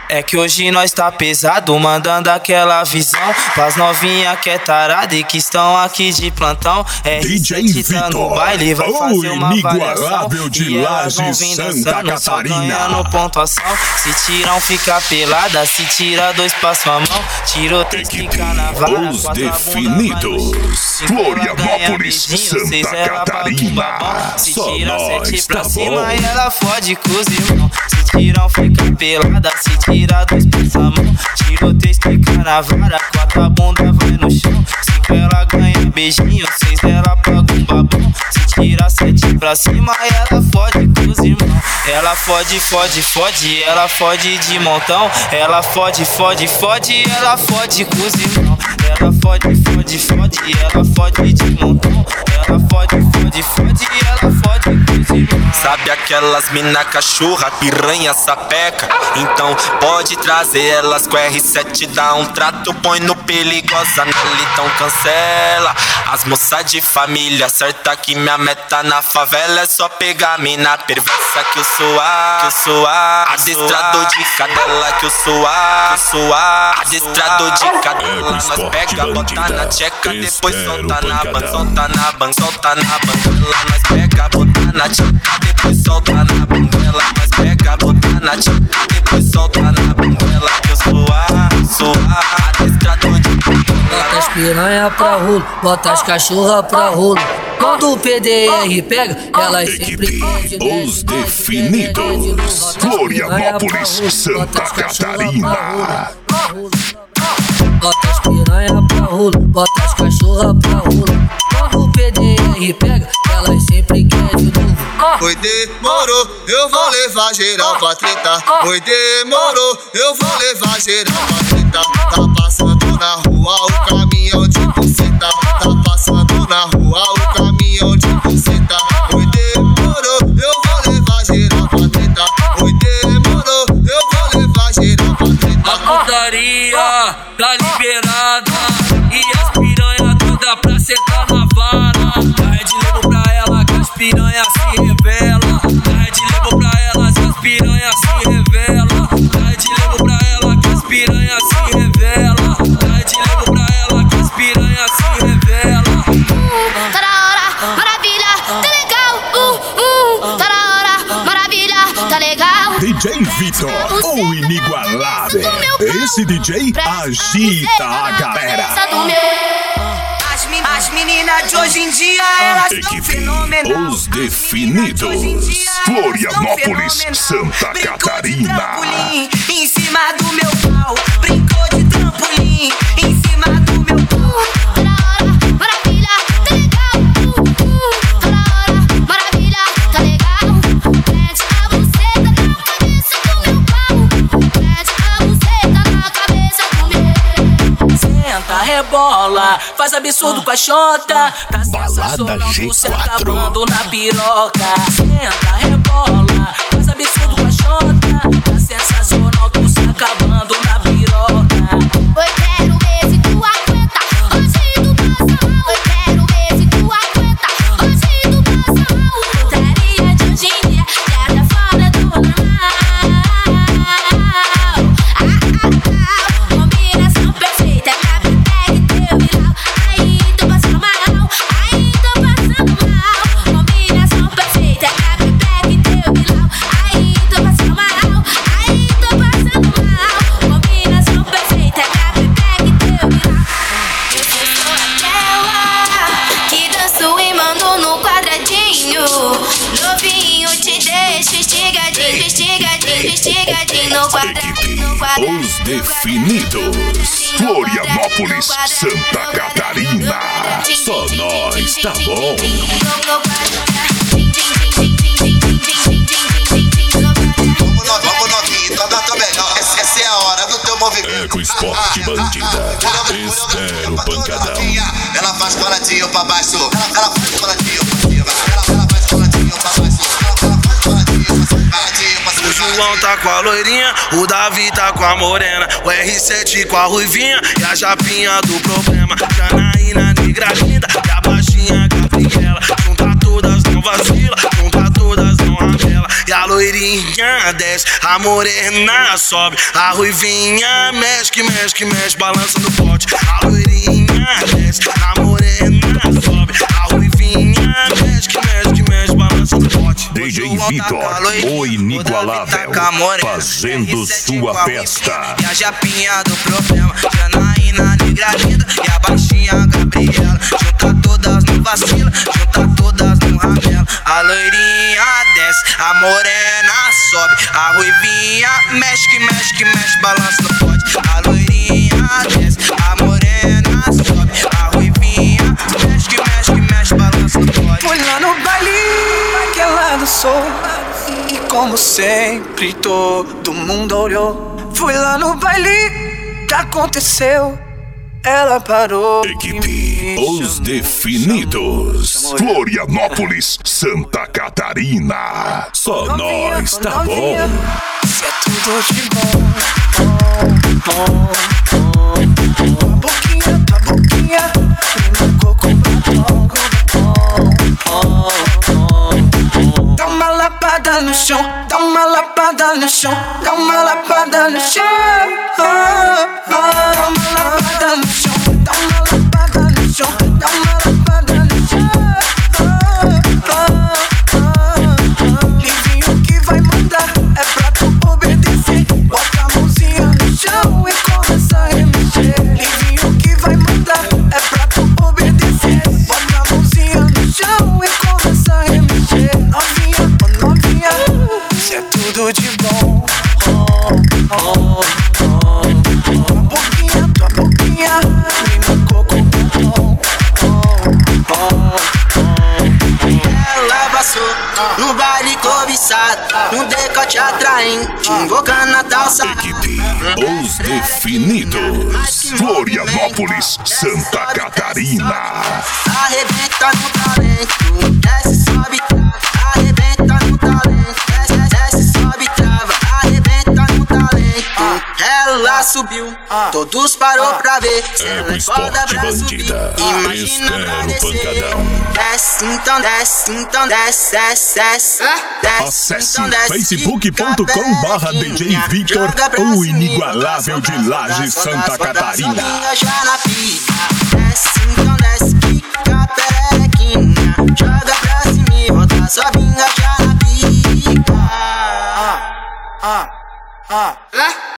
É que hoje nós tá pesado, mandando aquela visão pras novinha que é tarada e que estão aqui de plantão. DJ Vitor, no baile, vai fazer uma inigualável de Laje, Santa Catarina. Pontuação. Se tiram, fica pelada. Se tira, dois passam a mão. Tirou, tem que ficar na vara. Os Definidos, Florianópolis, Santa Catarina. Se Só tira, nós, sete pra tá cima bom. e ela fode com os irmãos. Se tiram, fica pelada. Se tira, dois passa a mão. Tirou, três, fica na vara. Quatro, a bunda vai no chão. Cinco, ela ganha beijinho. Seis, ela paga um babão. Se tira, sete pra cima e ela fode com os irmãos. Ela fode, fode, fode. Ela fode de montão. Ela fode, fode, fode. Ela fode com os irmãos. Ela fode, fode, fode. Ela fode de montão. Ela fode, fode, fode. Ela fode com os irmãos. Sabe aquelas mina cachorra, piranha, sapeca? Então pode trazer elas com R7, dá um trato, põe no perigosa, nela então cancela. As moças de família, certa que minha meta na favela é só pegar mina perversa que eu sou adestrador de cadela que eu sou adestrador de cadela. Nós pega, bota na tcheca, depois solta na ban, solta na ban, solta na banguela. Nós pega, bota na tcheca, depois solta na banguela. Nós pega, bota na tcheca, depois solta na banguela. Que eu sou adestrador de cadela. Bota as piranha pra rolo, bota as cachorra pra rolo. Quando o PDR pega, elas sempre pedem. Os Definidos, Florianópolis, Santa Catarina. Bota as piranha pra rolo, bota as cachorra pra rolo. Quando o PDR pega, elas sempre querem de novo. Oi, demorou, eu vou levar geral pra treta. Oi, demorou, eu vou levar geral pra treta. Tá passando na rua o caminhão de buceta. Tá passando na rua o caminhão de buceta. Oi, demorou, eu vou levar geral pra treta. Oi, demorou, eu vou levar geral pra treta. A putaria tá liberada e as piranha toda pra sentar na vara. Vai de levo pra ela que as piranha se revela. Vai de levo pra ela que as piranha se revela. Vai de levo pra ela que as piranha se revela. Vai de levo pra ela que as piranha se revela. Tá na hora, maravilha, tá legal. Tá na hora, maravilha, tá legal. DJ Vitor, o inigualável. Esse DJ agita a galera. As meninas de hoje em dia, elas são fenomenal. Os Definidos, Florianópolis, Santa Catarina. Em cima do meu pau, brincou de trampolim. Em cima do meu pau. Tá na hora, maravilha, tá legal. Tá na hora, maravilha, tá legal. Mete a buceta na cabeça do meu pau. Mete a buceta na cabeça do meu. Senta, rebola, faz absurdo com a xota. Tá sensacional, tu se acabando na piroca. Senta, rebola, faz absurdo com a xota. Tá sensacional, tu se acabando na piroca. Oi, quero ver se tu aguenta. Hoje tu passa mal. Oi, quero ver se tu aguenta. Hoje tu passa mal. Putaria de hoje em dia, já tá fora do normal. Combinação perfeita, minha pega e teu viral. Aí tô passando mal, aí tô passando mal. Combinação perfeita, minha pega e teu viral. Aí tô passando mal, aí tô passando mal. Combinação perfeita, minha pega e teu viral. Eu sou aquela que danço e mando no quadradinho. Novinho, te deixo estigadinho, estigadinho, estigadinho no quadradinho. Os Definidos, Florianópolis, Santa Catarina. Só nós, tá bom? Vamos novinho, tá melhor. Essa é a hora do teu movimento. Eco Esporte Bandida, espero pancadão. Ela faz coladinho pra baixo. Ela faz coladinho pra cima. Ela faz coladinho pra baixo. Ela faz coladinho pra cima. O João tá com a loirinha, o Davi tá com a morena, o R7 com a ruivinha e a japinha do problema. Janaína, negra linda e a baixinha Gabriela. Junta todas, não vacila, junta todas, não revela. e a loirinha desce, a morena sobe, a ruivinha mexe, que mexe, que mexe, balança no pote. A loirinha desce, a morena sobe, a ruivinha mexe, que mexe, que mexe, balança no pote. DJ Vitor, o inigualável, fazendo sua festa. E a japinha do problema, Janaína negra linda e a baixinha Gabriela. Junta todas no vacila, junta todas no ramela. A loirinha desce, a morena sobe, a ruivinha mexe, que mexe, que mexe, balança no pote. A loirinha desce, a morena sobe, a ruivinha mexe, que mexe, balança no pote. Fui lá no baile que ela dançou, e como sempre todo mundo olhou. Fui lá no baile que aconteceu, ela parou. Equipe Os Definidos, Florianópolis, Santa Catarina. Só nós, tá bom? Isso é tudo de bom. Tua boquinha, me marcou com batom. Dá uma lapada no chão, dá uma lapada no chão, dá uma lapada no chão. Dá uma lapada no chão, dá uma lapada no chão, dá uma lapada no chão. Livinho que vai mandar, é pra tu obedecer. Bota a mãozinha no chão e começa a remexer. Livinho que vai mandar, é pra tu obedecer. Bota a mãozinha no chão e começa a remexer. Novinha, oh novinha, isso é tudo de bom. Tua boquinha, me marcou com batom. Ela passou no baile cobiçado, no decote atraente, invocando a tal Equipe Os Definidos, Florianópolis, Santa Catarina. Arrebenta no talento, desce, sobe, trava. Arrebenta no talento, desce, sobe, trava. Arrebenta no talento, ela subiu, todos parou pra ver. É o esporte bandida, espero pancadão. Desce, então desce, então desce, desce, desce. Acesse facebook.com/DJ Vitor, o inigualável de Lages, Santa Catarina. Já na pica, desce, então desce, pica, pererequinha. Joga pra cima e volta, sobe, já na pica.